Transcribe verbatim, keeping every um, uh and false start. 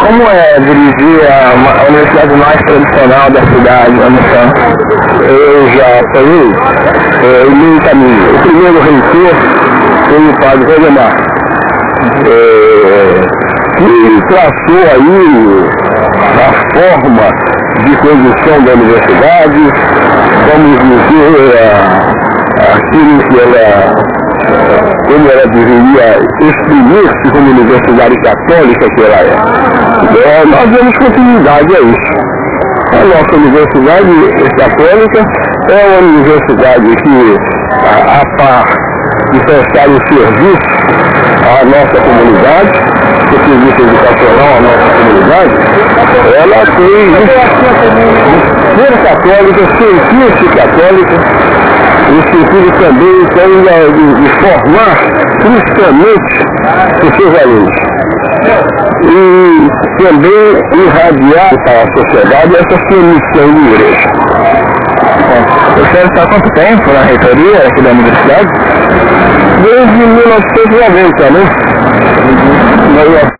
Como é dirigir a, uma, a universidade mais tradicional da cidade, a missão? Eu já falei, é, o meio caminho. O primeiro reitor foi o padre Valdemar, é, que traçou aí a forma de condução da universidade, vamos dizer, a, aquilo que ela, como ela deveria exprimir-se como universidade católica que ela é. é. Nós damos continuidade a isso. A nossa universidade católica é uma universidade que, a, a par de prestar o serviço à nossa comunidade, o serviço educacional à nossa comunidade, ela tem ser católica, sentir-se católica, no sentido também então, de, de formar cristamente os seus alunos. E também irradiar para a sociedade essa sua missão de igreja. O senhor está há quanto tempo na reitoria aqui da universidade? Desde mil novecentos e noventa, né?